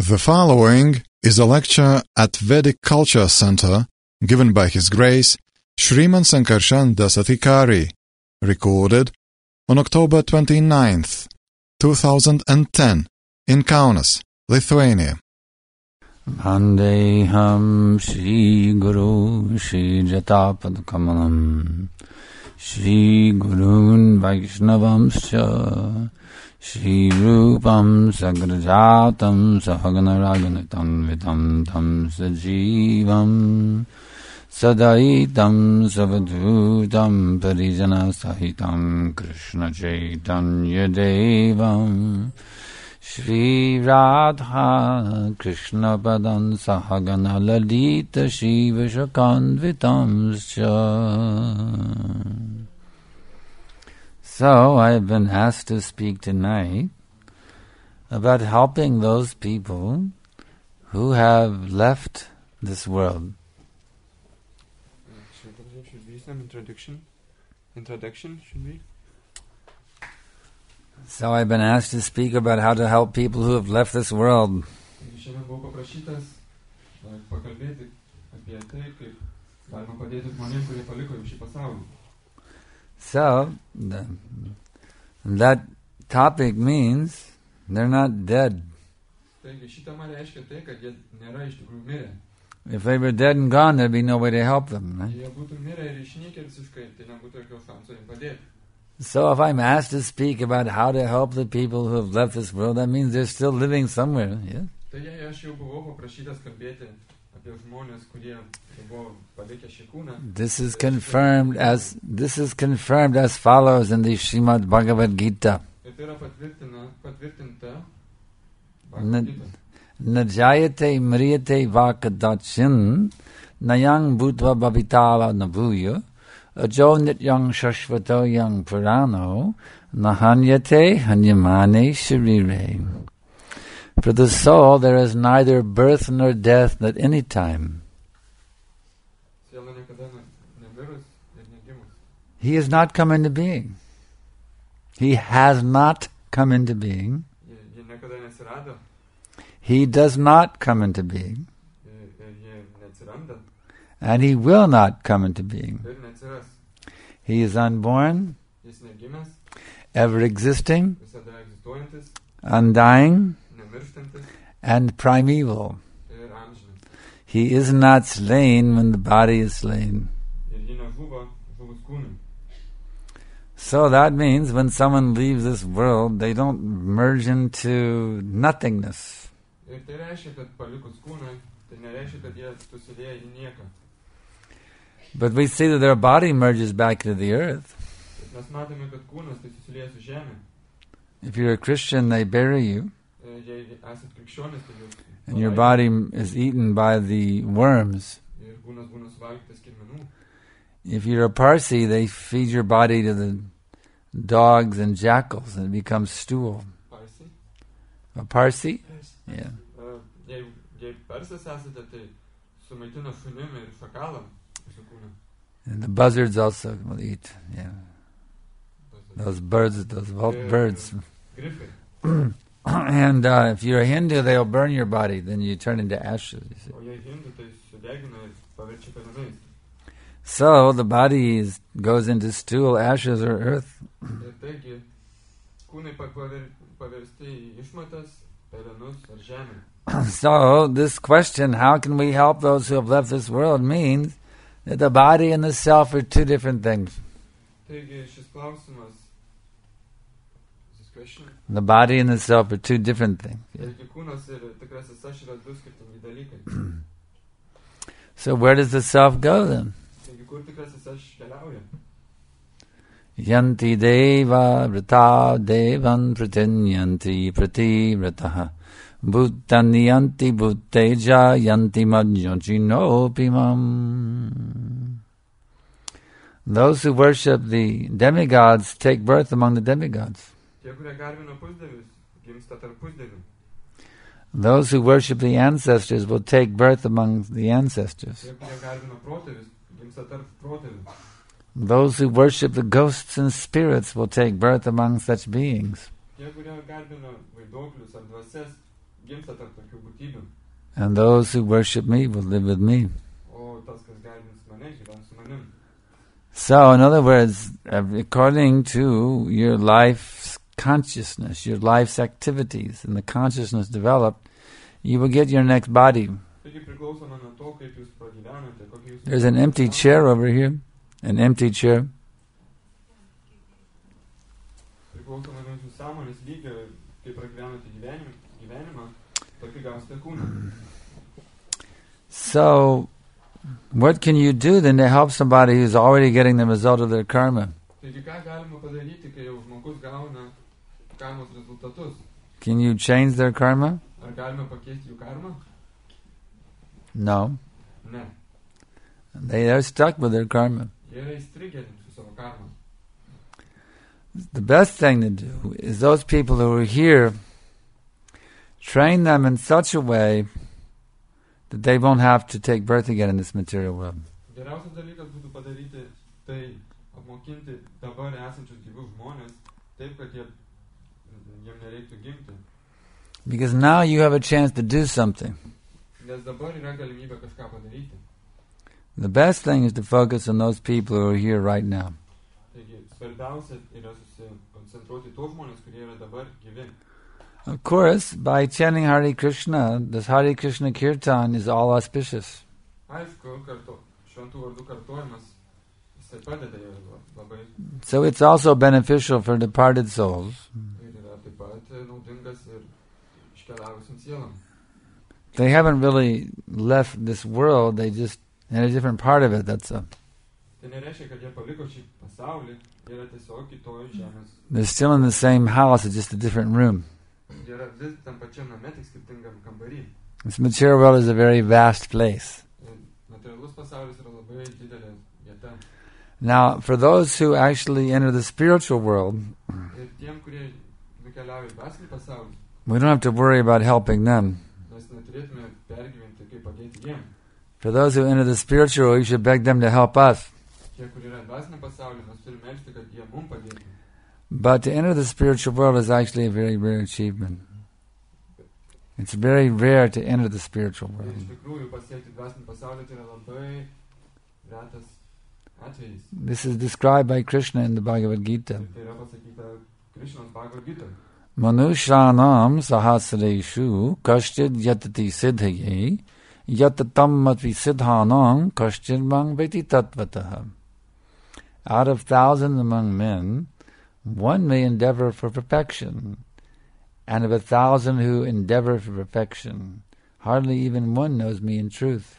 The following is a lecture at Vedic Culture Center given by His Grace Sriman Sankarshan Dasatikari, recorded on October 29th, 2010 in Kaunas, Lithuania. Vandeham Shri Guru Shri Jatapad Kamalam Shri Gurun Vaishnavamscha Shri Rupam Sagrajatam Sahaganaraganatam Vitam Tam Sajivam Sadaitam Savadhutam Parijana Sahitam Krishna Chaitanya Devam Shri Radha Krishna Padan Sahagana Lalita Shiva Shakandvitamscha. So I have been asked to speak tonight about helping those people who have left this world. Should be some introduction? Introduction should be? So I've been asked to speak about how to help people who have left this world. Šiandien buvau paprašytas pakalbėti apie tai, kaip galima padėti žmonėms, kurie paliko šį pasaulį. So that topic means they're not dead. Taigi ši tema reiškia tai, kad jie nėra iš tikrųjų mirę. If they were dead and gone, there'd be no way to help them. Right? Jei jie būtų mirę ir išnykę visiškai, tai nebūtų jokio šanso jiems padėti. So if I'm asked to speak about how to help the people who have left this world, that means they're still living somewhere. Yeah? Tai jei aš jau buvau paprašytas kalbėti apie žmonės, kurie buvo palikę šį kūną. This is confirmed as follows in the Srimad Bhagavad Gita. Ir tai yra patvirtinta Bhagavad Gita. Najayate mriyate vakadachin nayang bhutva bhavitava navuya ajo nityang shashvato yang purano nahanyate hanyamane sharire. For the soul there is neither birth nor death at any time. He has not come into being. He has not come into being. He does not come into being. And he will not come into being. He is unborn, ever existing, undying, and primeval. He is not slain when the body is slain. So that means when someone leaves this world, they don't merge into nothingness. But we see that their body merges back into the earth. If you're a Christian, they bury you. And your body is eaten by the worms. If you're a Parsi, they feed your body to the dogs and jackals and it becomes stool. A Parsi? Yeah. And the buzzards also will eat. Yeah. Those birds, those birds. And if you're a Hindu, they'll burn your body. Then you turn into ashes. You see. So the body goes into stool, ashes, or earth. So this question, how can we help those who have left this world, means that the body and the self are two different things. The body and the self are two different things. Yeah. So where does the self go then? Yanti deva vrata devan pratinyanti prati vrataha bhuttani yanti bhutteja yanti madhyojinopimam. Those who worship the demigods take birth among the demigods. Those who worship the ancestors will take birth among the ancestors. Those who worship the ghosts and spirits will take birth among such beings. gimsta tarp tokių būtybių. And those who worship me will live with me. O tas, kas garbins mane, gyvens su manim. So, in other words, according to your life's consciousness, your life's activities, and the consciousness developed, you will get your next body. Taigi priklausoma nuo to, kaip jūs pragyvenate, kokie jūs... There's an empty chair over here. An empty chair. Priklausoma nuo jūsų sąmonės lygio, kaip pragyvenate gyvenimą, tokį gausite kūną. So, what can you do then to help somebody who's already getting the result of their karma? Taigi ką galima padaryti, kai jau žmogus gauna karmos rezultatus? Can you change their karma? Ar galime pakeisti jų karmą? No. Ne. They are stuck with their karma. Jie yra įstrigę su savo karma. The best thing to do is those people who are here, train them in such a way that they won't have to take birth again in this material world. Geriausias dalykas būtų padaryti tai apmokinti dabar esančius gyvus žmonės taip, kad jiem nereiktų gimti. Because now you have a chance to do something. Nes dabar yra galimybė kažką padaryti. The best thing is to focus on those people who are here right now. Taigi, svarbiausia yra susikoncentruoti tos žmonės, kurie yra dabar gyvi. Of course, by chanting Hare Krishna, this Hare Krishna Kirtan is all auspicious. Aišku, šventų vardų kartojimas, jisai padeda jau labai. So it's also beneficial for departed souls. Ir yra taip pat naudingas ir iškeliavusiam sielam. They haven't really left this world, they just in a different part of it, that's all. Tai nereiškia, kad jie paliko šį pasaulį, jie yra tiesiog kitoj žemės. They're still in the same house, it's just a different room. Jie yra vis tam pačiam name, tik skirtingam kambarį. This material world is a very vast place. Materialus pasaulis yra labai didelė vieta. Now, for those who actually enter the spiritual world, Ir tiem, kurie nukeliauja į dvasinį pasaulį, we don't have to worry about helping them. mes neturėtume pergyventi, kaip padėti jiem. For those who enter the spiritual world, you should beg them to help us. Tie, kurie yra dvasinė pasaulį, mes turime melsti, kad jie mums padėtų. But to enter the spiritual world is actually a very rare achievement. It's very rare to enter the spiritual Ir world. iš tikrųjų pasiekti dvasinį pasaulį tai yra labai retas atvejis. This is described by Krishna in the Bhagavad Gita. Tai yra pasakyta Krišnos Bhagavad Gita. Manushanam sahasreshu kaschid yatati siddhaye yatatam matvi siddhanam kaschid mang veti tatvatah. Out of thousands among men, one may endeavor for perfection, and of 1,000 who endeavor for perfection, hardly even one knows me in truth.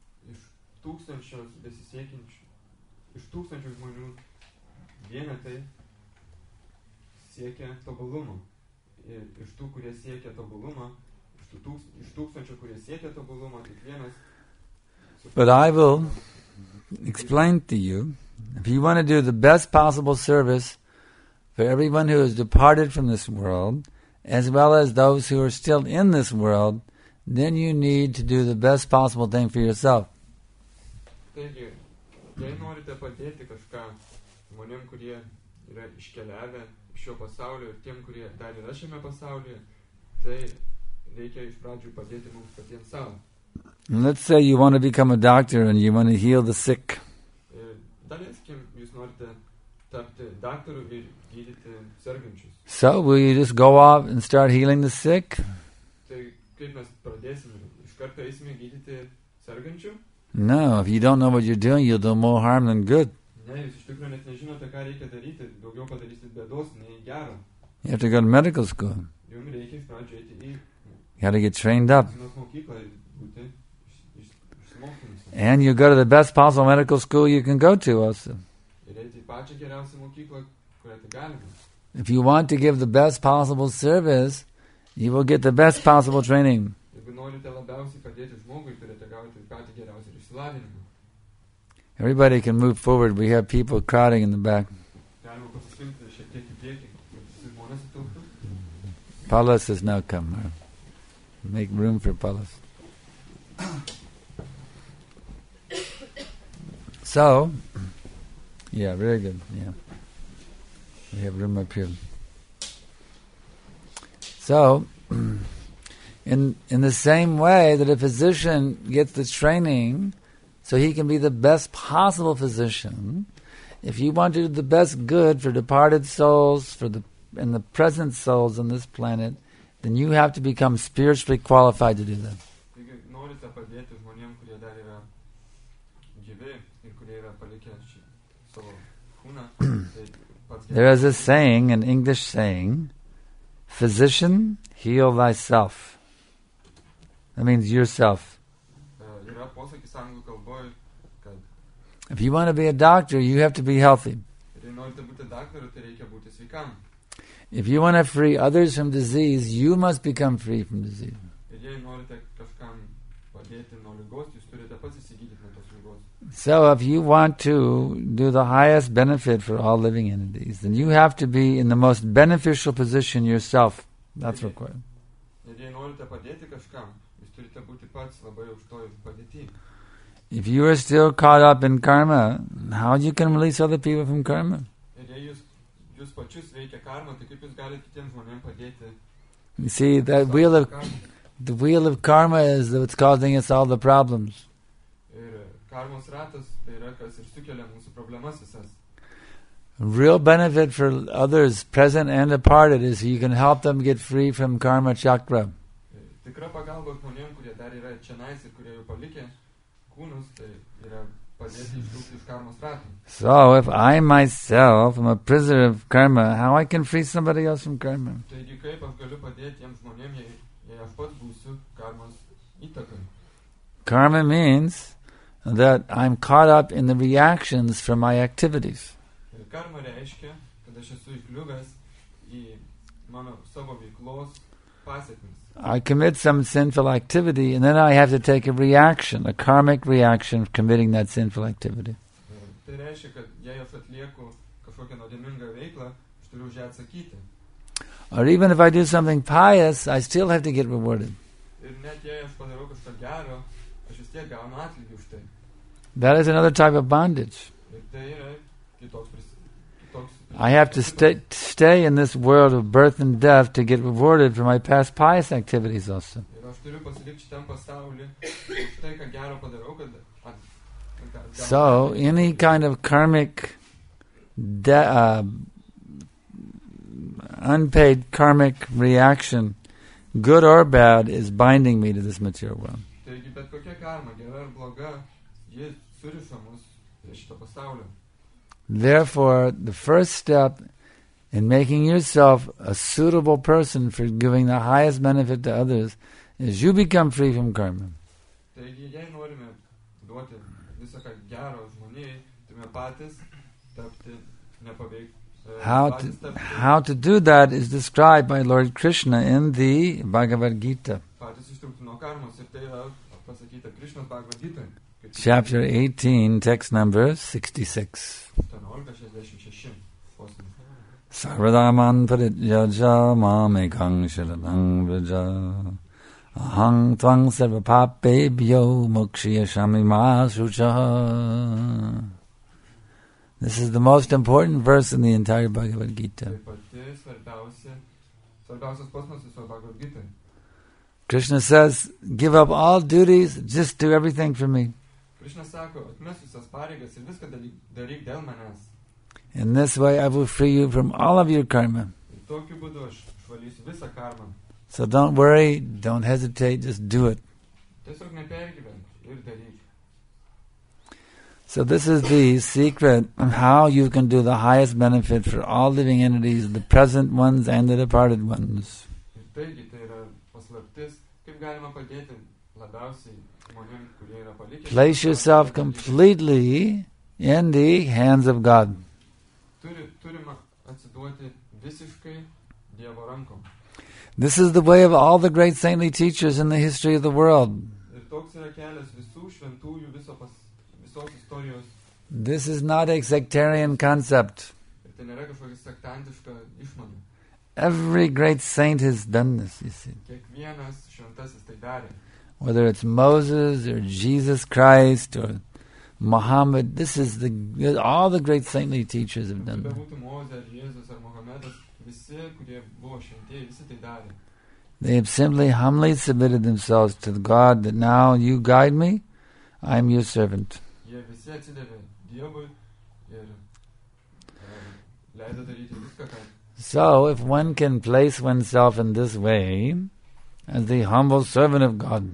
Iš tūkstančių žmonių vienetai siekia tobulumo. Ir iš tų, kurie siekia tobulumo, iš tūkstančių, kurie siekia tobulumo, kiekvienas. But I will explain to you, if you want to do the best possible service for everyone who has departed from this world, as well as those who are still in this world, then you need to do the best possible thing for yourself. Taigi, jei norite padėti kažką žmonėm, kurie yra iškeliavę iš šio pasaulio ir tiem, kurie dar yra šiame pasaulyje, tai reikia iš pradžių padėti mums patiems savo. Let's say you want to become a doctor and you want to heal the sick. Daleiskim, jūs norite tapti daktaru ir gydyti sergančius. So will you just go off and start healing the sick? Tai kaip mes pradėsime? Iš karto eisime gydyti sergančių? No, if you don't know what you're doing, you'll do more harm than good. Ne, jūs iš tikrųjų net nežinote, ką reikia daryti, daugiau padarysit bėdos, nei gero. You have to go to medical school. Jums reikia iš pradžio eiti į You got to get trained up. mokyklą ir būti išsimokymus. And you go to the best possible medical school you can go to also. Ir eiti į pačią geriausią mokyklą, kurią tai galima. If you want to give the best possible service, you will get the best possible training. Jeigu norite labiausiai padėti žmogui, turite gauti patį geriausią išsilavinimą. Everybody can move forward. We have people crowding in the back. Galima pasislinkti šiek tiek į priekį, kad visi žmonės įtilptų. Palas has now come. Make room for Palas. So, yeah, very good. Yeah, we have room up here. So, In the same way that a physician gets the training so he can be the best possible physician, if you want to do the best good for departed souls, and the present souls on this planet, then you have to become spiritually qualified to do that. Taigi, norite padėti žmonėm, kurie dar yra gyvi ir kurie yra palikę savo kūną, tai pats There is a saying, an English saying, physician, heal thyself. That means yourself. Yra posakis anglų kalboje, kad If you want to be a doctor, you have to be healthy. jei norite būti daktaru, tai reikia būti sveikam. If you want to free others from disease, you must become free from disease. Ir jei norite kažkam padėti nuo ligos, jūs turite pats įsigydyti nuo tos ligos. So if you want to do the highest benefit for all living entities, then you have to be in the most beneficial position yourself. That's required. Ir jei norite padėti kažkam, jūs turite būti pats labai aukštoj padėty. If you are still caught up in karma, how you can release other people from karma? Ir jei jūs pačius veikia karma, tai kaip jūs galite kitiems žmonėms padėti? You see, that the wheel of karma is what's causing us all the problems. Ir karmos ratas tai yra, kas ir sukelia mūsų problemas visas. Real benefit for others, present and departed, is you can help them get free from karma chakra. Tikra pagalba žmonėms, kurie dar yra čionais ir kurie jau palikė kūnus, tai yra padėti ištrūkti iš karmos ratų. So if I myself am a prisoner of karma, how I can free somebody else from karma? Taigi kaip aš galiu padėti tiems žmonėms, jei aš pats būsiu karmos įtakai? Karma means that I'm caught up in the reactions from my activities. Ir karma reiškia, kad aš esu įkliuvęs į mano savo veiklos pasiekmes. I commit some sinful activity, and then I have to take a reaction, a karmic reaction of committing that sinful activity. Tai reiškia, kad jei aš atlieku kažkokią nuodėmingą veiklą, aš turiu už ją atsakyti. Or even if I do something pious, I still have to get rewarded. Ir net jei aš padarau kažką gero, aš vis tiek gaunu atlygį už tai. That is another type of bondage. Ir tai yra kitoks I have to stay in this world of birth and death to get rewarded for my past pious activities also. Ir aš turiu pasilikti šitam pasauly už tai, ką gero padarau, kad So any kind of karmic unpaid karmic reaction, good or bad, is binding me to this material world. Taigi bet kokia karma, gera ar bloga, ji suriša mus prie šito pasaulio. Therefore, the first step in making yourself a suitable person for giving the highest benefit to others is you become free from karma. Taigi, jei norime duoti visą ką gero žmonijai, turime patys tapti nepaveikti. How to do that is described by Lord Krishna in the Bhagavad Gita. Patys ištrūkti nuo karmos ir tai yra pasakyta Krishnos Bhagavad Gita. Chapter 18, text number 66. Sarvadaman parityaja mamekang sharanang vraja ahang tvang sarvapapebhyo mokshiyashami masucha. This is the most important verse in the entire Bhagavad Gita. Krishna says, give up all duties, just do everything for me. Krishna sako, atmes visas pareigas ir viską daryk dėl manęs. In this way I will free you from all of your karma. Ir tokiu būdu aš išvalysiu visą karmą. So don't worry, don't hesitate, just do it. Tiesiog nepergyvenk ir daryk. So this is the secret of how you can do the highest benefit for all living entities, the present ones and the departed ones. Ir taigi tai yra paslaptis, kaip galima padėti labiausiai žmonėms, kurie yra palikę. Place yourself completely in the hands of God. Turime atsiduoti visiškai Dievo rankom. This is the way of all the great saintly teachers in the history of the world. Ir toks yra kelias visų šventųjų visos istorijos. This is not a sectarian concept. Ir tai nėra kažkokia sektantiška išmada. Every great saint has done this, you see. Kiekvienas šventasis tai darė. Whether it's Moses or Jesus Christ or Muhammad, this is all the great saintly teachers have done that. They have simply humbly submitted themselves to God that now you guide me, I am your servant. Jie visi atsidavė Dievui ir leido daryti viską, ką. So, if one can place oneself in this way, as the humble servant of God,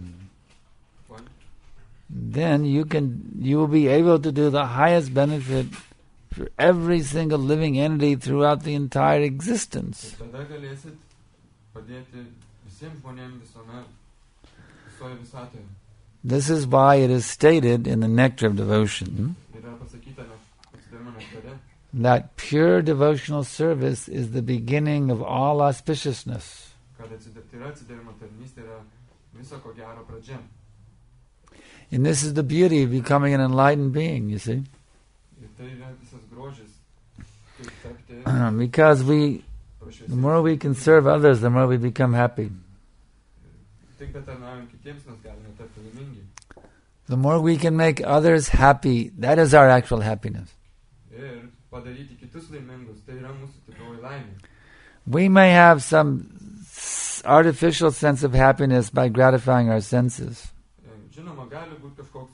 then you will be able to do the highest benefit for every single living entity throughout the entire existence. Tada galėsit padėti visiems žmonėms visoje visatoje. This is why it is stated in the Nectar of Devotion Yra pasakyta atsidavimo nektare, that pure devotional service is the beginning of all auspiciousness. kad atsidavimo tarnystė yra viso ko gero pradžia. And this is the beauty of becoming an enlightened being, you see. Ir tai yra visas grožis, kaip tapti Because the more we can serve others, the more we become happy. Tik betarnaujant kitiems mes galime tapti laimingi. The more we can make others happy, that is our actual happiness. Ir padaryti kitus laimingus, tai yra mūsų tikroji laimė. We may have some artificial sense of happiness by gratifying our senses. Žinoma, gali būti kažkoks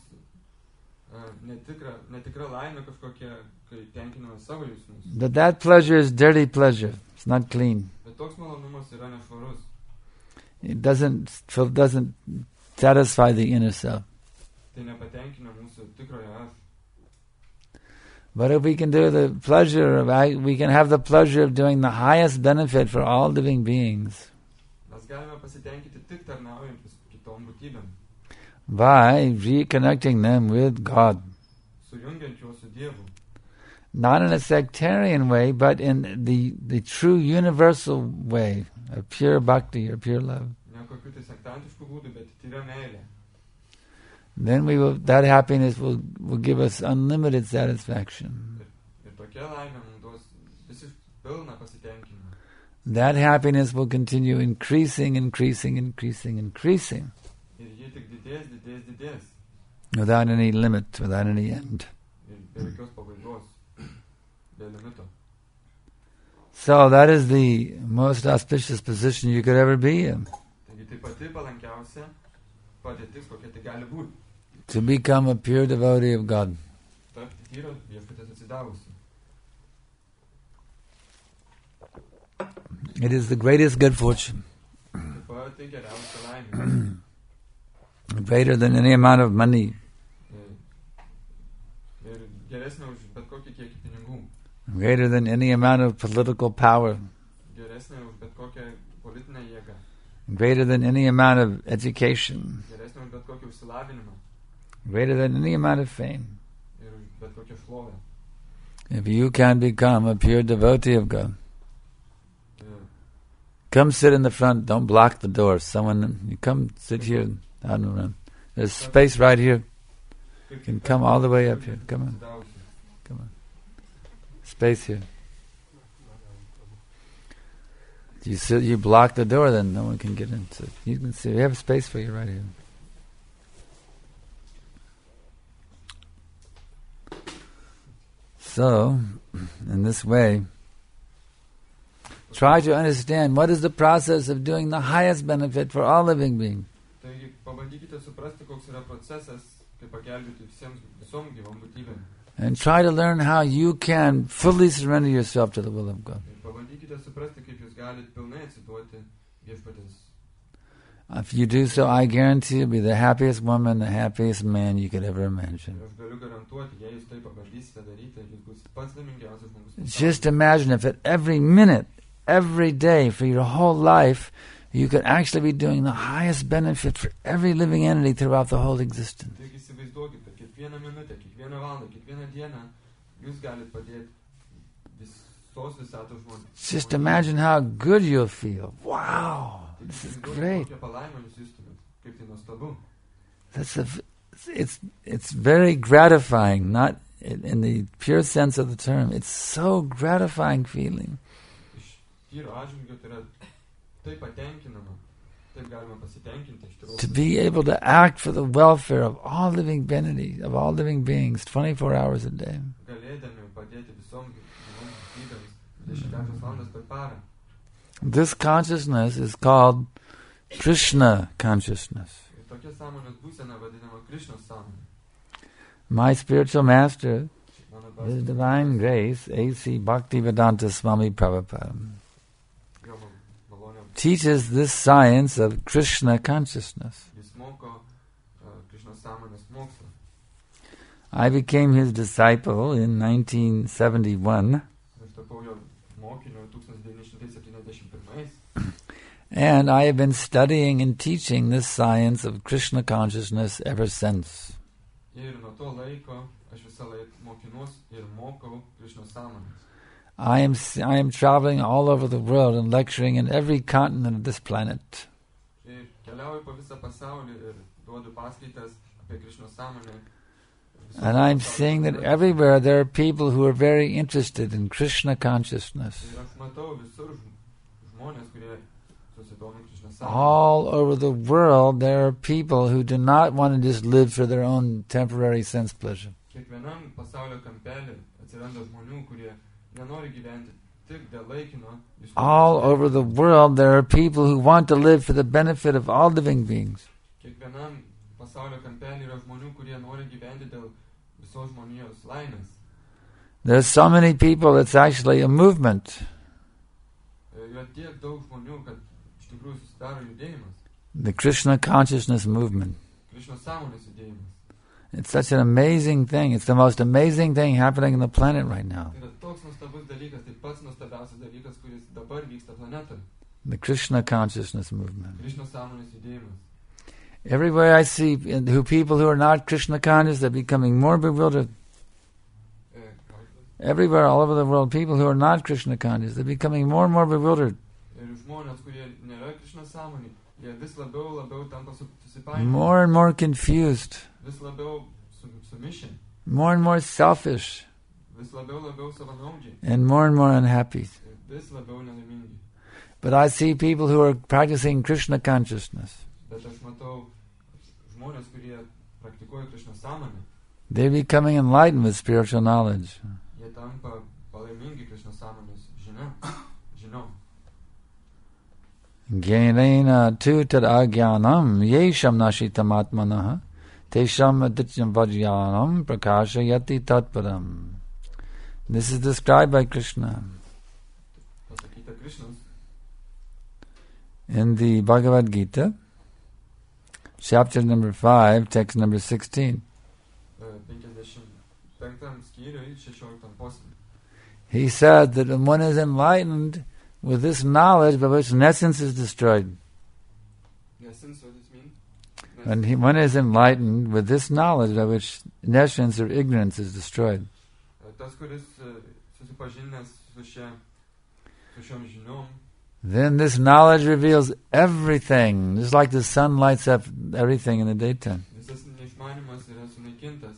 netikra laimė kažkokia, kai tenkiname savo jausmus. But that pleasure is dirty pleasure. It's not clean. Bet toks malonumas yra nešvarus. It doesn't satisfy the inner self. Tai nepatenkina mūsų tikrojo aš. But if we can do we can have the pleasure of doing the highest benefit for all living beings Mes galime pasitenkinti tik tarnaujant kitom būtybėm. by reconnecting them with God. Sujungiant juos su Dievu. Not in a sectarian way, but in the true universal way of pure bhakti or pure love. Ne kokių tai sektantiškų būdų, bet tyra meilė. Then that happiness will give us unlimited satisfaction. Ir tokia laimė mums duos visiškai pilną pasitenkinimą. That happiness will continue increasing. Ir ji tik didės. Without any limit, without any end. Ir be jokios pabaigos, be limito. So that is the most auspicious position you could ever be in. Taigi tai pati palankiausia padėtis, kokia tai gali būti. To become a pure devotee of God. Tapti tyra viešpaties atsidavusi. It is the greatest good fortune. Taip pat tai geriausia laimė. Greater than any amount of money. Ir geresnė už bet kokį kiekį pinigų. Greater than any amount of political power. Geresnė už bet kokią politinę jėgą. Greater than any amount of education. Geresnė už bet kokį išsilavinimą. Greater than any amount of fame. Ir už bet kokią šlovę. If you can become a pure devotee of God, come sit in the front. Don't block the door. You come sit here. I don't know. There's space right here. You can come all the way up here. Come on. Space here. You block the door, then no one can get in. So you can see. We have space for you right here. So, in this way, try to understand what is the process of doing the highest benefit for all living beings. Taigi, pabandykite suprasti, koks yra procesas, kaip pagelbėti visom gyvom būtybėm. And try to learn how you can fully surrender yourself to the will of God. Ir pabandykite suprasti, kaip jūs galite pilnai atsiduoti viešpaties. If you do so, I guarantee you'll be the happiest woman, the happiest man you could ever imagine. Ir aš galiu garantuoti, jei jūs tai pabandysite daryti, jūs būsite pats laimingiausias žmogus. Just imagine if at every minute, every day, for your whole life, you could actually be doing the highest benefit for every living entity throughout the whole existence. Taigi įsivaizduokite, kiekvieną minutę, kiekvieną valandą, kiekvieną dieną jūs galite padėti visos visatos žmonėms. Just imagine how good you'll feel. Wow, this is great. Kokią palaimą jūs justumėt, kaip tai nuostabu. It's very gratifying, not in the pure sense of the term. It's so gratifying feeling. Iš tyro atžvilgio tai yra taip patenkinama, taip galima pasitenkinti iš tikrųjų. To be able to act for the welfare of all living entities, of all living beings, 24 hours a day. Galėdami padėti visom gyvoms būtybėms 24 valandas per parą. This consciousness is called Krishna consciousness. Ir tokia sąmonės būsena vadinama Krišnos sąmonė. My spiritual master, Mano His dvasinis Divine Grace, A.C. Bhaktivedanta Swami Prabhupada, jo malonė. teaches this science of Krishna consciousness. Jis moko Krišnos sąmonės mokslą. I became his disciple in 1971, Aš tapau jo mokiniu 1971. and I have been studying and teaching this science of Krishna consciousness ever since. Ir nuo to laiko aš visą laiką mokinuos ir mokau Krišnos sąmonės. I am traveling all over the world and lecturing in every continent of this planet. Ir keliauju po visą pasaulį ir duodu paskaitas apie Krišnos sąmonę. And I'm seeing that everywhere there are people who are very interested in Krishna consciousness. Ir aš matau visur žmonės, kurie susidomi Krišnos sąmonę. All over the world there are people who do not want to just live for their own temporary sense pleasure. Kiekvienam pasaulio kampelį atsiranda žmonių, kurie nenori gyventi tik dėl laikino. All over the world there are people who want to live for the benefit of all living beings. Kiekvienam pasaulio kampelį yra žmonių, kurie nori gyventi dėl visos žmonijos laimės. There's so many people, it's actually a movement. Yra tiek daug žmonių, kad iš tikrųjų susidaro judėjimas. The Krishna consciousness movement. Krišnos sąmonės judėjimas. It's such an amazing thing. It's the most amazing thing happening on the planet right now. Tai yra toks nuostabus dalykas, tai pats nuostabiausias dalykas, kuris dabar vyksta planetoje. The Krishna consciousness movement. Krišnos sąmonės judėjimas. Everywhere I see people who are not Krishna conscious, they're becoming more bewildered. Everywhere, all over the world, people who are not Krishna conscious, they're becoming more and more bewildered. Ir žmonės, kurie nėra Krišnos sąmonė, jie vis labiau tampa susipainioję. More and more confused. Vis labiau sumišę. More and more selfish. Vis labiau savanaudžiai. And more unhappy. Ir vis labiau nelaimingi. But I see people who are practicing Krishna consciousness. Bet aš matau žmonės, kurie praktikuoja Krišnos sąmonę. They're becoming enlightened with spiritual knowledge. Jie tampa palaimingi Krišnos sąmonės žiniom. Gyanena tu tad agyanam yesham nashitam atmanaha tesham adityam vajyanam prakashayati tatparam. This is described by Krishna Pasakyta Krišnos in the Bhagavad Gita, chapter number 5, text number 16. 55 skyriui 16 posmui. He said that when one is enlightened with this knowledge by which nescience is destroyed, Nesins, what does it mean? when one is enlightened with this knowledge by which nescience or ignorance is destroyed, Tas, kuris susipažinęs su šiom žiniom, then this knowledge reveals everything, just like the sun lights up everything in the daytime. visas neišmanimas yra sunaikintas.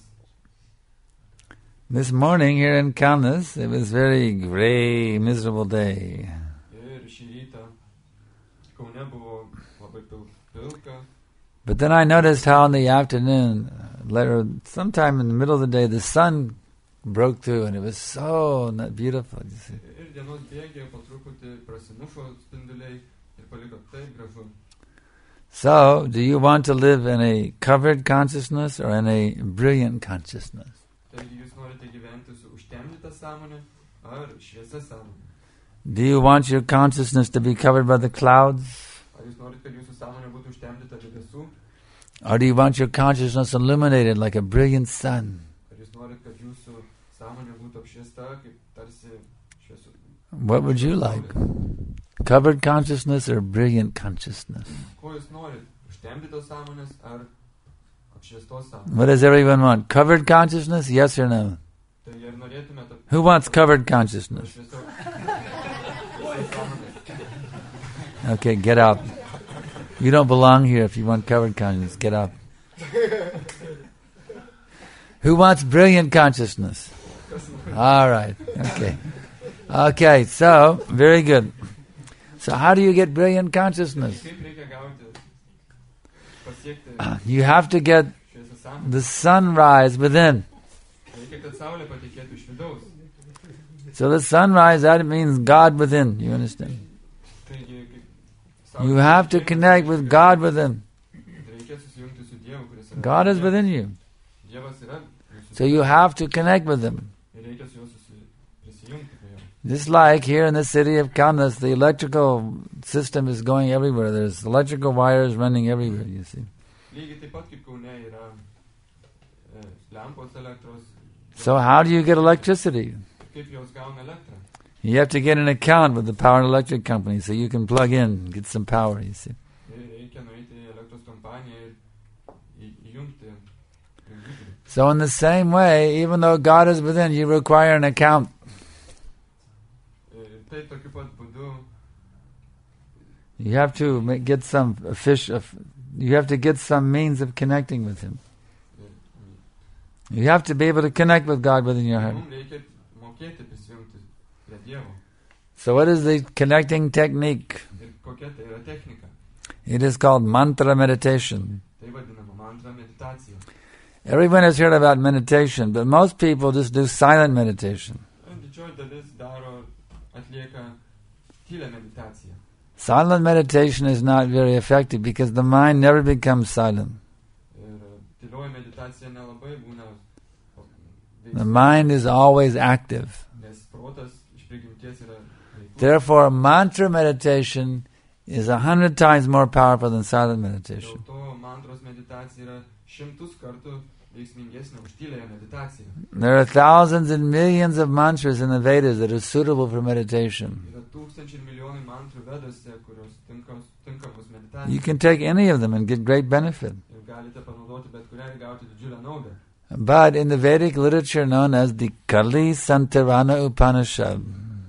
This morning here in Kaunas, it was a very gray, miserable day. Ir šį rytą Kaune buvo labai pilka. But then I noticed how in the afternoon, later, sometime in the middle of the day, the sun broke through and it was so beautiful. You see. Ir dienos bėgė po truputį prasimušo spinduliai ir paliko taip gražu. So, do you want to live in a covered consciousness or in a brilliant consciousness? Taigi jūs norite gyventi su užtemdyta sąmonė ar šviesa sąmonė? Do you want your consciousness to be covered by the clouds? Ar jūs norite, kad jūsų sąmonė būtų užtemdyta debesų? Or do you want your consciousness illuminated like a brilliant sun? Ar jūs norite, kad jūsų sąmonė būtų apšviesta kaip tarsi šviesu? What would you like? Covered consciousness or brilliant consciousness? Ko jūs norite? Užtemdytos sąmonės ar apšviestos sąmonės? What does everyone want? Covered consciousness? Yes or no? Tai ar norėtumėte Who wants covered consciousness? šviestos sąmonės? Okay, get out. You don't belong here if you want covered consciousness. Get out. Who wants brilliant consciousness? All right. Okay. Okay, so, very good. So how do you get brilliant consciousness? Kaip reikia gauti, pasiekti You have to get šviesą sąmonę? the sunrise within. Reikia, kad saulė patekėtų iš vidaus. So the sunrise, that means God within. You understand? Taigi, kaip pasaulio. You have to connect with God within. Reikia susijungti su Dievu, kuris yra. God is within you. Dievas yra jūsų. So you have to connect with Him. Ir reikia su juo prisijungti prie jo. Just like here in the city of Kaunas, the electrical system is going everywhere. There's electrical wires running everywhere, you see. Lygiai taip pat kaip Kaune yra lempos elektros. So how do you get electricity? Kaip jos gauna elektrą? You have to get an account with the power and electric company so you can plug in, get some power, you see. Reikia nueiti į elektros kompaniją ir įjungti. So in the same way, even though God is within, you require an account. Tai tokiu pat būdu. You have to get some you have to get some means of connecting with Him. You have to be able to connect with God within your heart. Mums reikia mokėti prisijungti prie Dievo. So what is the connecting technique? Ir kokia tai yra technika? It is called mantra meditation. Tai vadinama mantra meditacija. Everyone has heard about meditation, but most people just do silent meditation. Didžioji dalis atlieka tylę meditaciją. Silent meditation is not very effective because the mind never becomes silent. Ir tylioji meditacija nelabai būna. The mind is always active. Nes protas iš prigimties yra veiklus. Therefore, mantra meditation is 100 times more powerful than silent meditation. Dėl to mantros meditacija yra 100 kartų veiksmingesnė už tyląją meditaciją. There are thousands and millions of mantras in the Vedas that are suitable for meditation. Yra tūkstančiai ir milijonai mantrų Vedose, kurios tinkamos meditacijai. You can take any of them and get great benefit. Ir galite panaudoti bet kurią ir gauti didžiulę naudą. But in the Vedic literature known as the Kali Santarana Upanishad,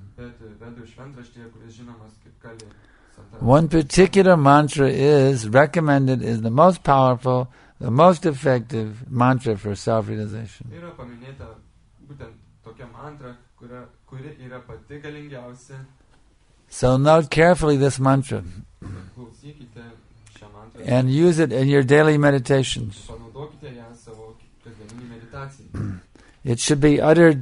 one particular mantra is recommended as the most powerful, the most effective mantra for self-realization. Yra paminėta būtent tokia mantra, kuri yra pati galingiausia. So note carefully this mantra Klausykite šią mantrą. and use it in your daily meditations. Panaudokite ją savo kasdieninį meditacijai. It should be uttered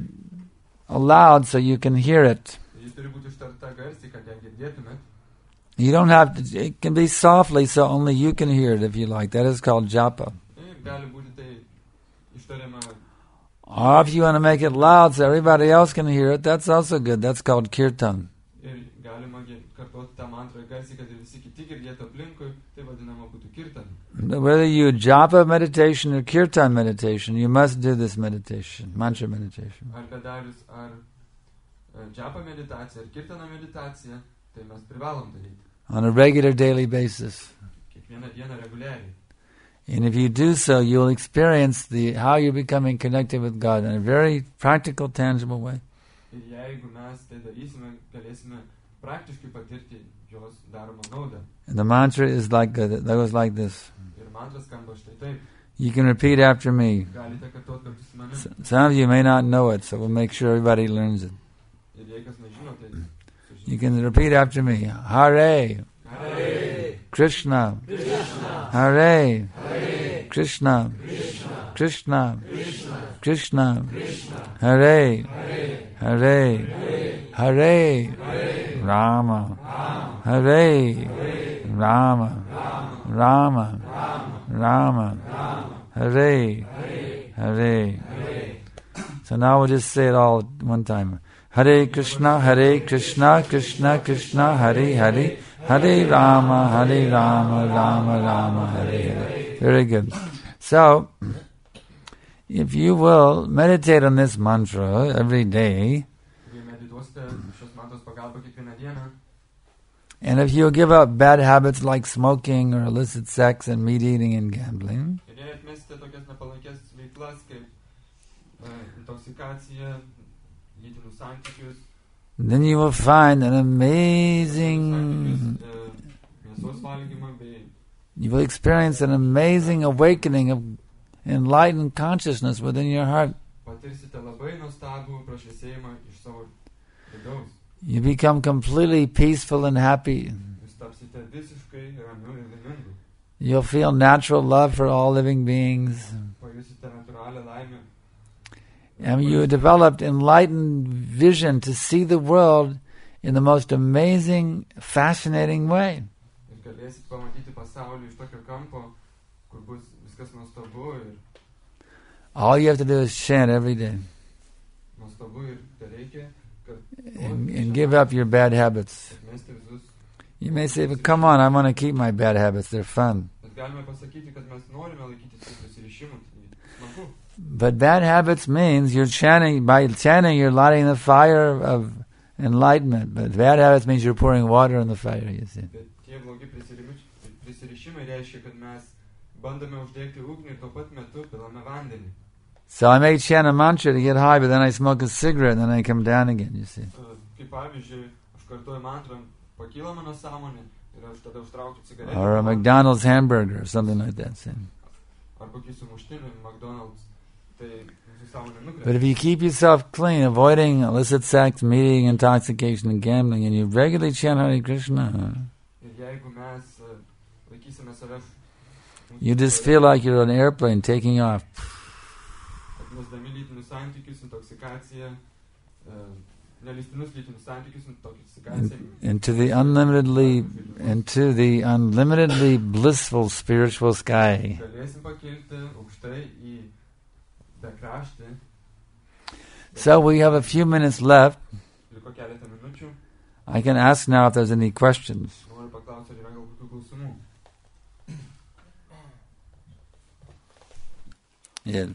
aloud so you can hear it. Ji turi būti ištarta garsiai, kad ją girdėtumėt. You don't have to, it can be softly so only you can hear it if you like. That is called japa. Gali būti tai ištariama. Or if you want to make it loud so everybody else can hear it, that's also good. That's called kirtan. Ir galima kartoti tą mantrą garsiai, kad ir visi kiti girdėtų aplinkui, tai vadinama būtų kirtan. Whether you japa meditation or kirtan meditation, you must do this meditation, mantra meditation. Ar padarius ar japa meditacija, ar kirtano meditacija, tai mes privalom daryti. On a regular daily basis. Kiekvieną dieną reguliariai. And if you do so, you'll experience how you're becoming connected with God in a very practical, tangible way. Ir jeigu mes tai darysime, galėsime praktiškai patirti jos daromą naudą. And the mantra is goes like this. Ir mantra skamba štai taip. You can repeat after me. Galite kartuoti kartu su manimi. Some of you may not know it, so we'll make sure everybody learns it. Ir jei kas nežino, tai You can repeat after me. Hare, Hare Krishna, Krishna, Hare, Hare Krishna, Krishna, Krishna, Krishna, Krishna, Krishna, Hare, Hare Hare, Hare, Hare Rama, Hare, Rama, Rama, Rama, Hare, Hare. So now we'll just say it all at one time. Hare Krishna, Krishna Krishna, Hare Hare, Hare Rama, Rama Rama, Hare Hare. Very good. So, if you will meditate on this mantra every day, and if you give up bad habits like smoking or illicit sex and meat eating and gambling, then you will find an amazing, you will experience an amazing awakening of enlightened consciousness within your heart. You become completely peaceful and happy. You'll feel natural love for all living beings. And you developed enlightened vision to see the world in the most amazing, fascinating way. galėsit pamatyti pasaulį iš tokio kampo, kur bus viskas nuostabu ir All you have to do is chant every day nuostabu ir tai reikia, kad and give up your bad habits. mesti visus. You may say, but come on, I want to keep my bad habits. They're fun. Bet galime pasakyti, kad mes norime laikytis tų prisirišimų, tai smagu. But bad habits means you're chanting, by chanting you're lighting the fire of enlightenment. But bad habits means you're pouring water on the fire, you see. Bet tie blogi prisirišimai reiškia, kad mes bandome uždegti ugnį ir tuo pat metu pilame vandenį. So I may chant a mantra to get high, but then I smoke a cigarette and then I come down again, you see. Kaip pavyzdžiui, aš kartuoju mantrą, pakyla mano sąmonė ir aš tada užtraukiu cigaretę. Or a McDonald's hamburger or something like that. See. Arba kai sumuštinį McDonald's, tai jūsų sąmonė But nukrenta. if you keep yourself clean, avoiding illicit sex, meeting, intoxication, and gambling, and you regularly chant Hare Krishna, Ir jeigu mes laikysime save you just feel like you're on an airplane taking off. atmesdami lytinius santykius, intoksikaciją, neleistinus lytinius santykius, intoksikaciją. Into the unlimitedly blissful spiritual sky. Galėsim pakilti aukštai į bekraštį. So we have a few minutes left. Liko keletą minučių. I can ask now if there's any questions. Noriu paklausti, ar yra gal kokių klausimų. Yeah.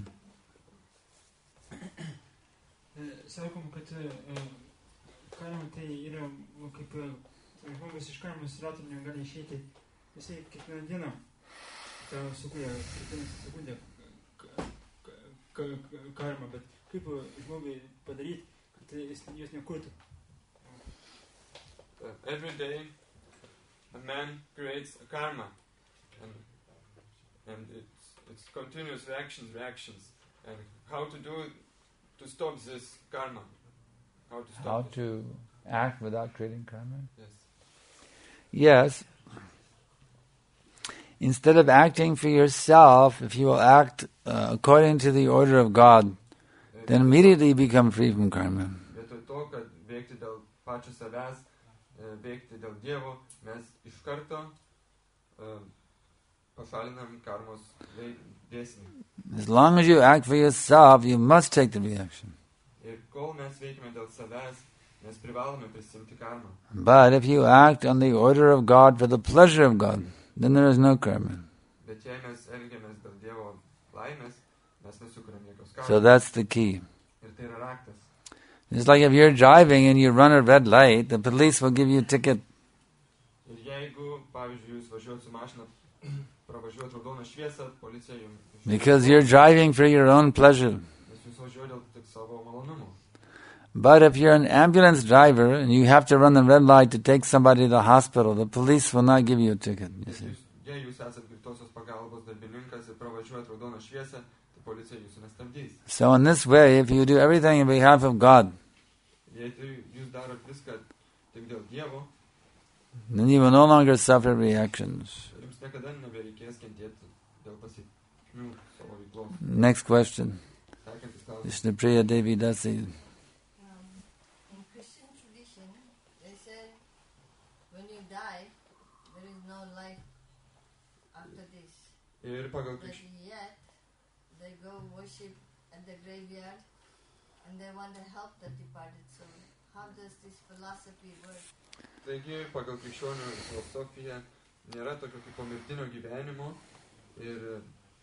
Sakom, kad kaimo tai yra kaip žmogus iš kaimo surato negali išeiti. Jisai kiekvieną dieną sukuria kiekvieną sekundę karmą, bet kaip žmogui padaryti, kad jis nekurtų. Every day a man creates a karma and it's continuous reactions and how to do to stop this karma. How to stop How it. to act without creating karma? Yes. Yes. Instead of acting for yourself, if you will act according to the order of God, then immediately you become free from karma. Vietoj to, kad veikti dėl pačio savęs, veikti dėl Dievo, mes iš karto pašalinam karmos dėsnį. As long as you act for yourself, you must take the reaction. Ir kol mes veikime dėl savęs, mes privalome prisimti karmą. But if you act on the order of God for the pleasure of God, then there is no karma. Bet jei mes elgiamės dėl Dievo laimės, mes nesukuriam jokios karmos. So that's the key. Ir tai yra raktas. It's like if you're driving and you run a red light, the police will give you a ticket. Ir jeigu, pavyzdžiui, jūs važiuojat su mašina, pravažiuojat raudoną šviesą, policija jums... Because you're driving for your own pleasure. Nes jūs važiuojat dėl tik savo malonumo. But if you're an ambulance driver and you have to run the red light to take somebody to the hospital, the police will not give you a ticket. You see. Jei jūs esat greitosios pagalbos darbininkas ir pravažiuojat raudoną šviesą, tai policija jūsų nestabdys. So in this way, if you do everything on behalf of God, Jei tai jūs darot viską tik dėl Dievo, then you will no longer suffer reactions. jums niekada nebereikės kentėti dėl pasiekmių savo veiklos. Next question. Sekantis klausimas. Vishnupriya Devi Dasi. In Christian tradition, they say when you die, there is no life after this. Ir pagal But yet, they go worship at the graveyard and they want to help the departed soul. How does this philosophy work? Taigi, pagal krikščionių filosofiją nėra tokio kaip pomirtinio gyvenimo ir...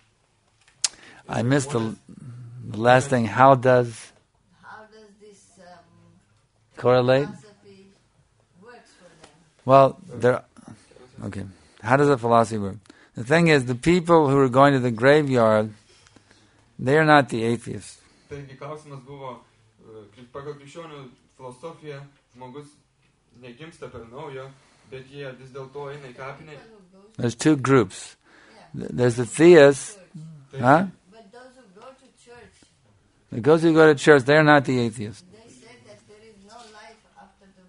I missed the last thing. How does this correlate? philosophy works for them? Well, okay. How does the philosophy work? The thing is, the people who are going to the graveyard, they are not the atheists. Taigi, klausimas buvo, pagal krikščionių filosofiją žmogus negimsta per naujo, bet jie vis dėlto eina į kapinę. There's two groups. There's the theists, huh? But those who go to church, Those who go to church, they're not the atheists. they say that there is no life after the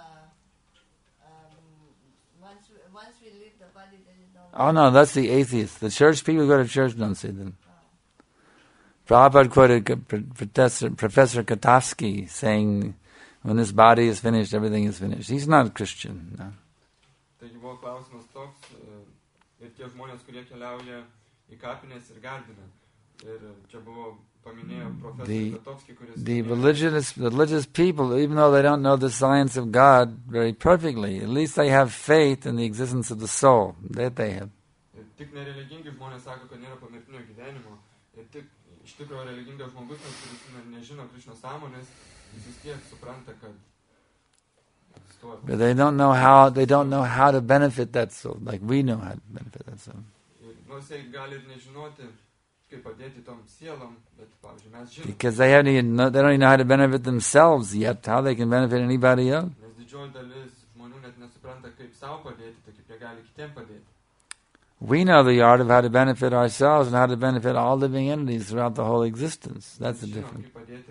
once we leave the body, there is no life. Oh no, that's the atheists. The church people who go to church don't say that. Prabhupada quoted Professor Katofsky saying, when this body is finished, everything is finished. He's not a Christian. No. Taigi buvo klausimas toks, ir tie žmonės, kurie keliauja į kapines ir garbina. Ir čia buvo paminėjo profesorius Zatovskis, kuris... The religious people, even though they don't know the science of God very perfectly, at least they have faith in the existence of the soul. That they have. Ir tik nereligingi žmonės sako, kad nėra pomirtinio gyvenimo. Ir tik iš tikrųjų religingas žmogus, kuris nežino Krišnos sąmonės, jis vis tiek supranta, kad egzistuoja. But they don't know how to benefit that soul, like we know how to benefit that soul. Ir nors jie gali ir nežinoti, kaip padėti tom sielom, bet, pavyzdžiui, mes žinome. Because they don't even know how to benefit themselves yet, how they can benefit anybody else. Nes didžioji dalis žmonių net nesupranta, kaip savo padėti, tai kaip jie gali kitiem padėti. We know the art of how to benefit ourselves and how to benefit all living entities throughout the whole existence. That's the difference.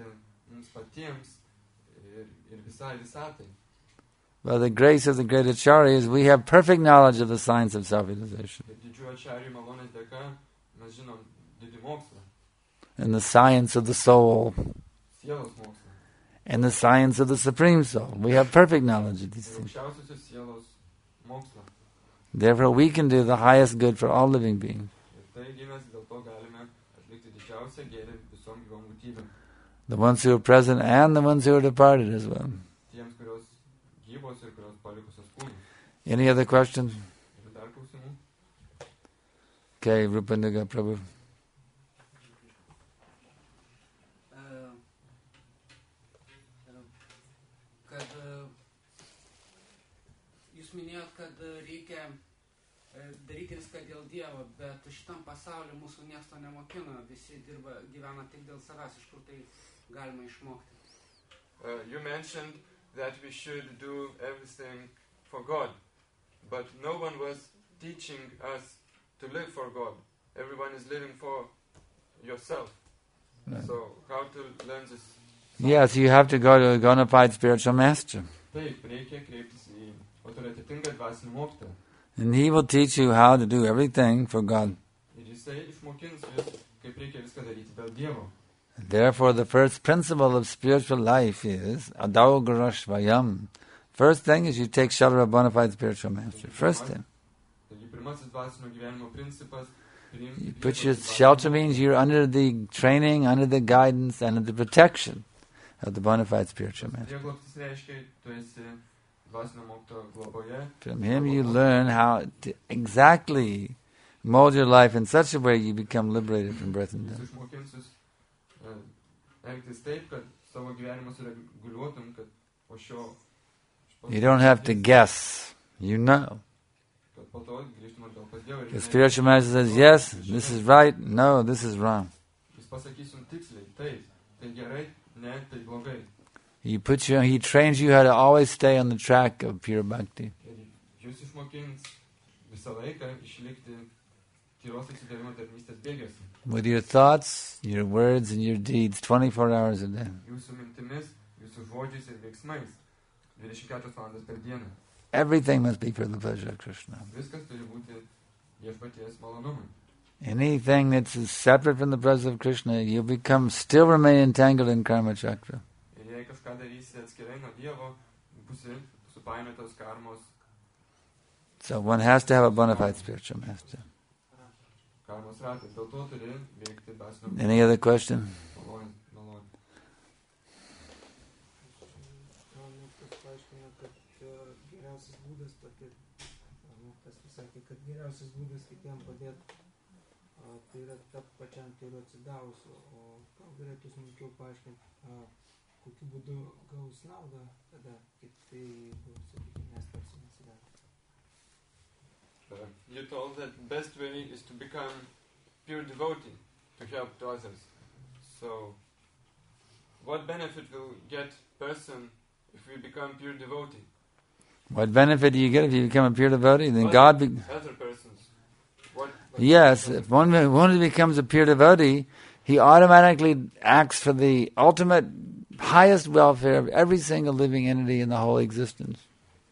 By the grace of the great Acharyas, we have perfect knowledge of the science of self-realization. And the science of the soul. And the science of the Supreme Soul. We have perfect knowledge of these things. Therefore, we can do the highest good for all living beings. The ones who are present and the ones who are departed as well. Any other questions? Okay, Rupandaga Prabhu. Jūs minėjot, kad reikia daryti viską dėl Dievo, bet šitam pasauliu mūsų niekas to nemokina, visi gyvena tik dėl savęs, iš kur tai galima išmokti. You mentioned that we should do everything for God, but no one was teaching us to live for God. Everyone is living for yourself. Right. So how to learn this? Yes, you have to go to a bona fide spiritual master. Taip, reikia kreiptis į autoritetingą dvasinį mokytoją. And he will teach you how to do everything for God. Ir jisai išmokins jūs, kaip reikia viską daryti dėl Dievo. Therefore, the first principle of spiritual life is Adaugarashvayam. First thing is you take shelter of a bona fide spiritual master. First thing. You put your shelter means you're under the training, under the guidance, and under the protection of the bona fide spiritual master. From him you learn how to exactly mold your life in such a way you become liberated from birth and death. You don't have to guess. You know. The spiritual master says, yes, this is right. No, this is wrong. He trains you how to always stay on the track of pure bhakti. With your thoughts, your words, and your deeds, 24 hours a day. Everything must be for the pleasure of Krishna. Anything that's separate from the presence of Krishna, you still remain entangled in karma chakra. So one has to have a bona fide spiritual master. Any other question? Geriausias būdas kitiem padėti, tai yra tapti pačiam keliu atsidavusiu, o gal galėtų smulkiau paaiškinti, kokiu būdu gaus naudą, tada kitai bus, sakykime, mes tarsi nesidaro. You told that the best way is to become pure devotee, to help to others. So, what benefit will get person if we become pure devotee? What benefit do you get if you become a pure devotee? Then God... Other persons. Yes, if one becomes a pure devotee, he automatically acts for the ultimate, highest welfare of every single living entity in the whole existence.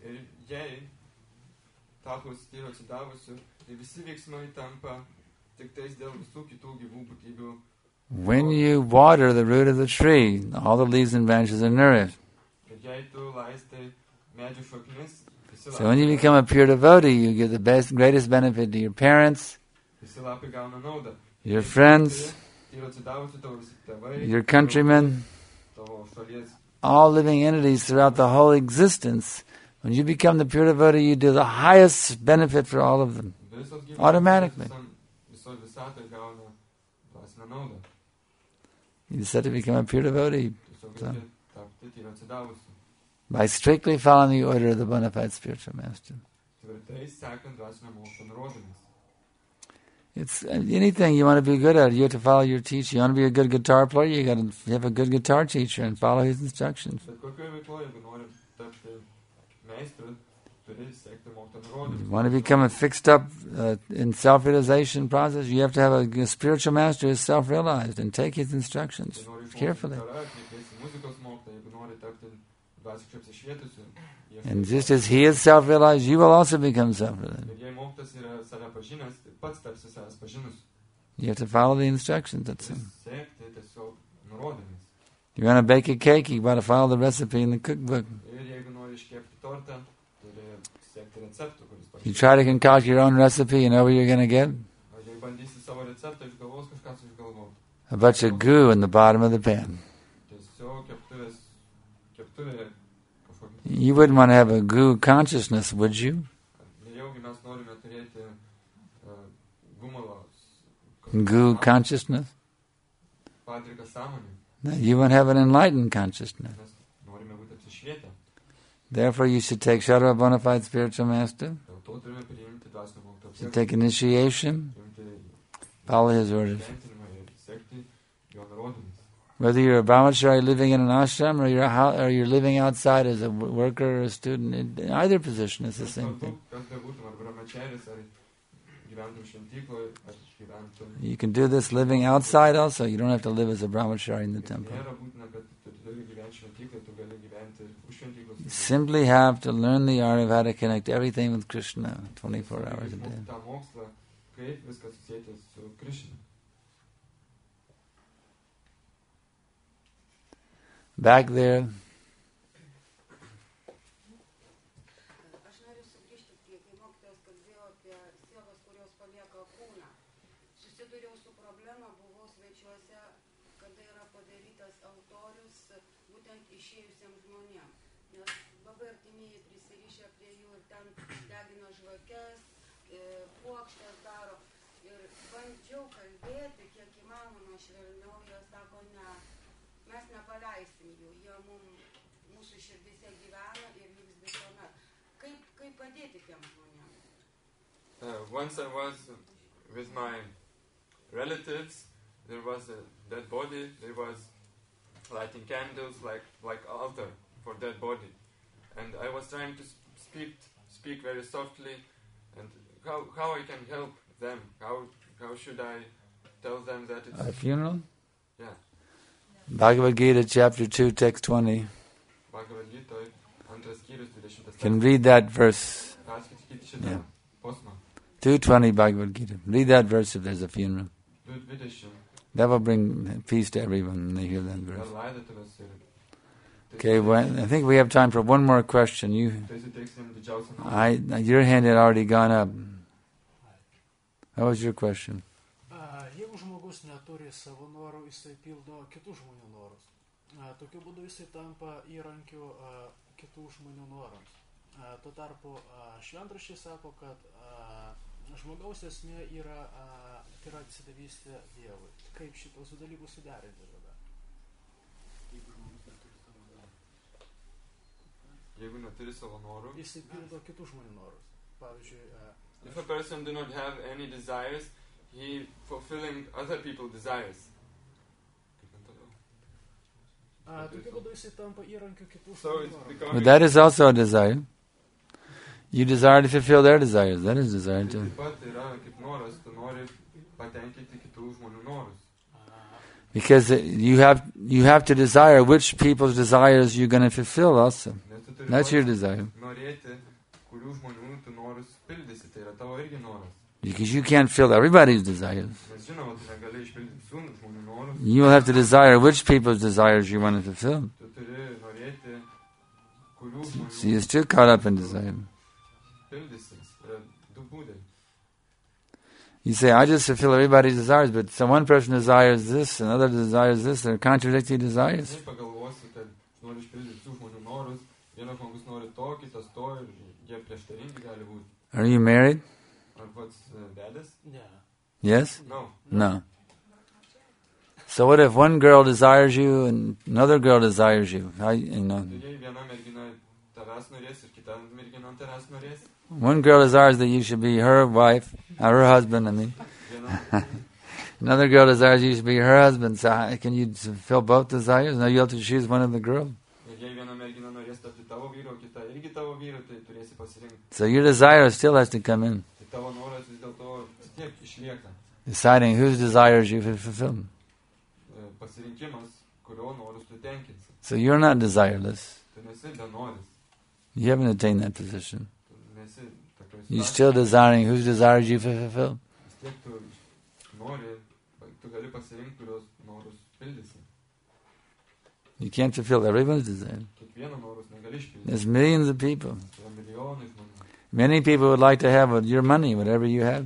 When you water the root of the tree, all the leaves and branches are nourished. So when you become a pure devotee, you give the greatest benefit to your parents, your friends, your countrymen, all living entities throughout the whole existence. When you become the pure devotee, you do the highest benefit for all of them, automatically. You said to become a pure devotee. So, by strictly following the order of the bona fide spiritual master. It's anything you want to be good at, you have to follow your teacher. You want to be a good guitar player, you got to have a good guitar teacher and follow his instructions. You want to become a fixed up in self-realization process, you have to have a spiritual master who is self-realized and take his instructions carefully. And just as he is self-realized, you will also become self-realized. You have to follow the instructions. That's it. You want to bake a cake, you got to follow the recipe in the cookbook. You try to concoct your own recipe, you know what you're going to get? A bunch of goo in the bottom of the pan. You wouldn't want to have a goo consciousness, would you? Goo consciousness? No, you won't have an enlightened consciousness. Therefore, you should take shelter of a bona fide spiritual master. You should take initiation. Follow his orders. Whether you're a brahmachari living in an ashram or you're living outside as a worker or a student, in either position it's the same thing. You can do this living outside also. You don't have to live as a brahmachari in the temple. You simply have to learn the art of how to connect everything with Krishna 24 hours a day. Back there. Once I was with my relatives, there was a dead body, there was lighting candles like altar for dead body. And I was trying to speak very softly, and how I can help them, how should I tell them that it's... A funeral? Yeah. Bhagavad Gita, chapter 2, text 20. Can read that verse. Yeah. 2:20 Bhagavad Gita. Read that verse if there's a funeral. That will bring peace to everyone when they hear that verse. Okay, well, I think we have time for one more question. Your hand had already gone up. What was your question? Jeigu žmogus neturi savo norų, jisai pildo kitų žmonių norus. Tokiu būdu jisai tampa įrankiu kitų žmonių norams. Tuo tarpu šventraščiai sako, kad žmogaus esmė yra atsidavystė Dievui. Kaip šitos dalykus suderinti tada? Jeigu neturi savo norų, jisai pildo kitų žmonių norus. Pavyzdžiui, if a person do not have any desires, he fulfilling other people's desires. Tokiu būdu jisai tampa įrankiu kitų žmonių norams. But that is also a desire. You desire to fulfill their desires. That is desire too. Because you have to desire which people's desires you're going to fulfill also. That's your desire. Because you can't fill everybody's desires. You will have to desire which people's desires you want to fulfill. So you're still caught up in desire. pildysis. Yra du būdai. You say, I just fulfill everybody's desires, but so one person desires this, another desires this, they're contradictory desires. Jei pagalvosi, kad nori išpildyti tų žmonių norus, vienas žmogus nori to, kitas to, ir jie prieštaringi gali būti. Are you married? Ar pats vedęs? Yeah. Yes? No. No. So what if one girl desires you and another girl desires you? Jei viena mergina tavęs norės ir kita mergina tavęs norės. One girl desires that you should be her wife, her husband, I mean. Another girl desires you should be her husband. So can you fulfill both desires? No, you have to choose one of the girls. So your desire still has to come in. Deciding whose desires you fulfill. So you're not desireless. You haven't attained that position. You're still desiring whose desires you fulfill. You can't fulfill everyone's desire. There's millions of people. Many people would like to have your money, whatever you have.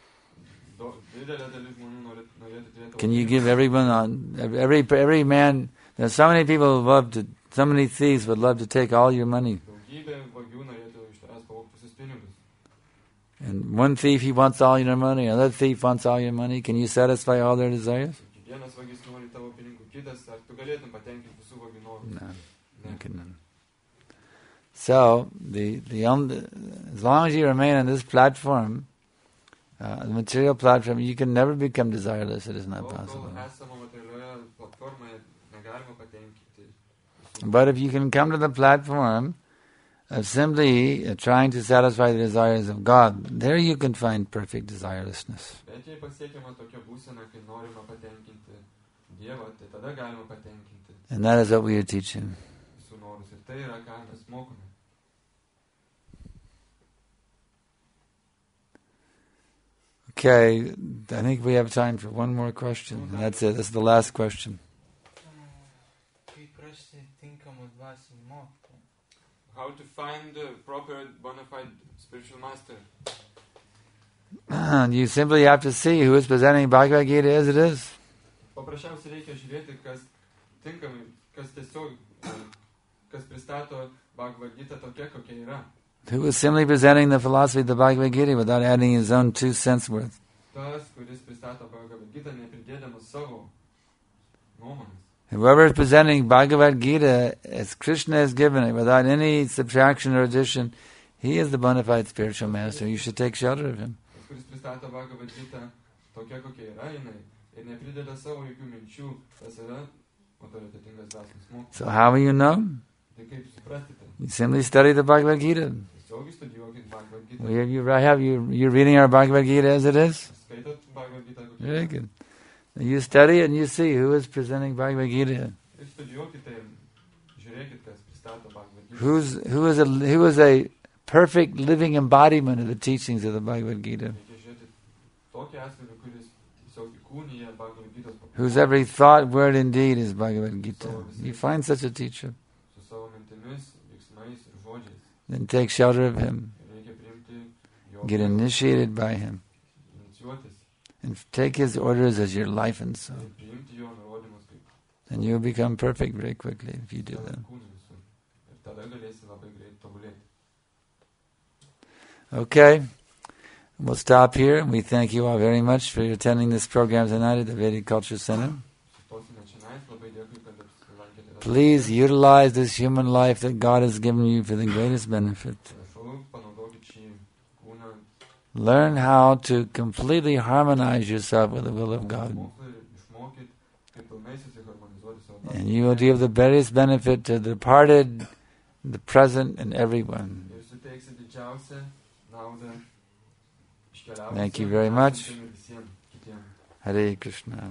Can you give everyone on every man? There's so many people who love to. So many thieves would love to take all your money. And one thief, he wants all your money. Another thief wants all your money. Can you satisfy all their desires? No, you cannot. So, as long as you remain on this platform, the material platform, you can never become desireless. It is not possible. But if you can come to the platform of simply trying to satisfy the desires of God, there you can find perfect desirelessness. And that is what we are teaching. Okay, I think we have time for one more question. And that's it. That's the last question. How to find the proper bona fide spiritual master? You simply have to see who is presenting Bhagavad Gita as it is. Paprasčiausiai reikia žiūrėti, kas tinkamai, kas tiesiog, kas pristato Bhagavad Gita tokia, kokia yra. Who is simply presenting the philosophy of the Bhagavad Gita without adding his own 2 cents worth. Tas, kuris pristato Bhagavad Gita, nepridėdamas savo nuomonės. Whoever is presenting Bhagavad Gita as Krishna has given it, without any subtraction or addition, he is the bona fide spiritual master. You should take shelter of him. So how will you know? You simply study the Bhagavad Gita. You're reading our Bhagavad Gita as it is? Very good. You study it and you see who is presenting Bhagavad Gita. Who is a perfect living embodiment of the teachings of the Bhagavad Gita. Whose every thought, word, and deed is Bhagavad Gita. You find such a teacher, then take shelter of him. Get initiated by him. And take his orders as your life and soul. And you'll become perfect very quickly if you do that. Okay, we'll stop here. We thank you all very much for attending this program tonight at the Vedic Culture Center. Please utilize this human life that God has given you for the greatest benefit. Learn how to completely harmonize yourself with the will of God. And you will give the greatest benefit to the departed, the present, and everyone. Thank you very much. Hare Krishna.